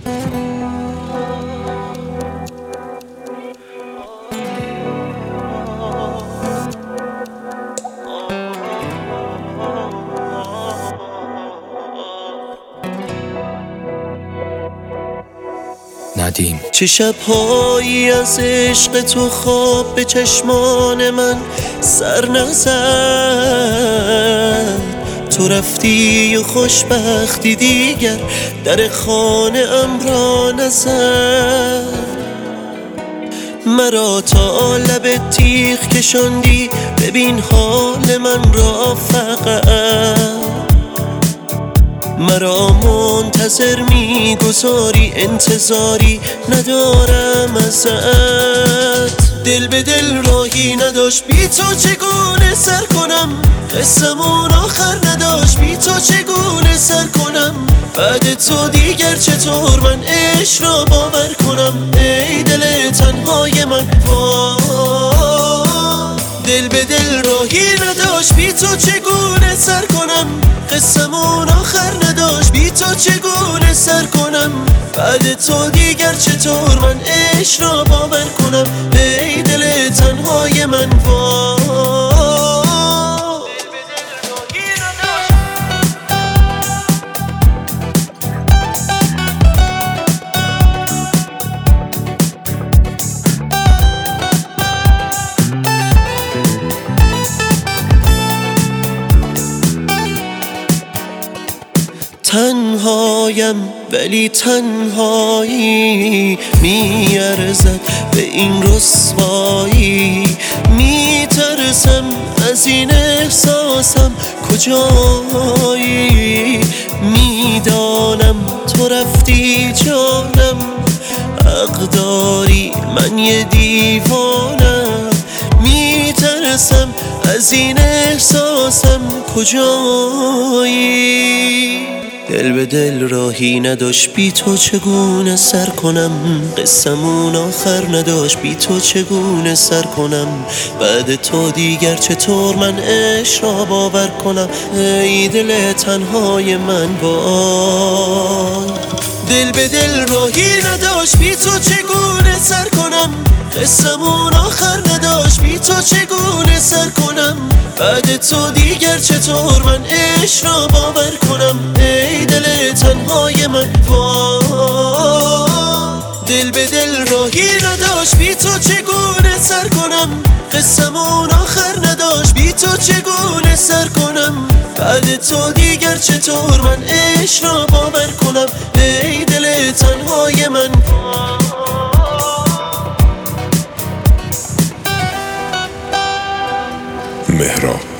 ندیم. چه شب‌هایی از عشق تو خواب به چشمان من سر نزد. تو رفتی و خوشبختی دیگر در خانه ام را نزد. مرا تا لب تیغ کشاندی، ببین حال من را فقط. مرا منتظر میگذاری، انتظاری ندارم ازت. دل به دل راهی نداشت، بی تو چگونه سر کنم؟ قصمون آخر نداشت، بی تو چگونه سر کنم؟ بعد تو دیگر چطور من عشق را باور کنم؟ ای دل تنهای من، دل به دل راهی نداشت، بی تو چگونه سر کنم؟ قصمون آخر نداشت، بی تو چگونه سر کنم؟ بعد تو دیگر چطور من عشق را باور کنم؟ ای دل تنهای من، تنهایم ولی تنهایی میارزد به این رسوایی. میترسم از این احساسم کجایی. میدانم تو رفتی جانم، حق داری من یه دیوانم. میترسم از این احساسم کجایی. دل به دل راهی نداشت، بی تو چگونه سر کنم؟ قصمون آخر نداشت، بی تو چگونه سر کنم؟ بعد تو دیگر چطور من عشق را باور کنم؟ ای دل تنهای من، دل به دل راهی نداشت، بی تو چگونه سر کنم؟ قصمون آخر نداشت، بی تو چگونه سر کنم؟ بعد تو دیگر چطور من عشق را باور کنم؟ ای دل تنهای من، دل به دل راهی نداشت، بی تو چگونه سر کنم؟ قصمون آخر نداشت، بی تو چگونه سر کنم؟ بعد تو دیگر چطور من عشق را باور کنم؟ ای دل تنهای من. مهراب